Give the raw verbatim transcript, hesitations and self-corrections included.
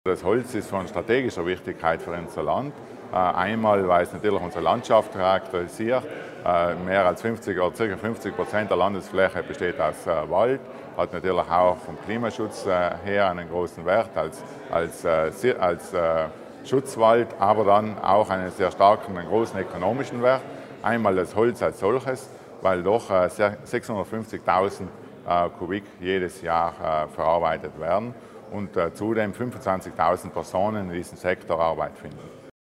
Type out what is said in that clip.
Das Holz ist von strategischer Wichtigkeit für unser Land. Einmal, weil es natürlich unsere Landschaft charakterisiert. Mehr als fünfzig oder ca. fünfzig Prozent der Landesfläche besteht aus Wald, hat natürlich auch vom Klimaschutz her einen großen Wert als, als, als Schutzwald, aber dann auch einen sehr starken, einen großen ökonomischen Wert. Einmal das Holz als solches, weil doch sechshundertfünfzigtausend Kubik jedes Jahr verarbeitet werden und zudem fünfundzwanzigtausend Personen in diesem Sektor Arbeit finden.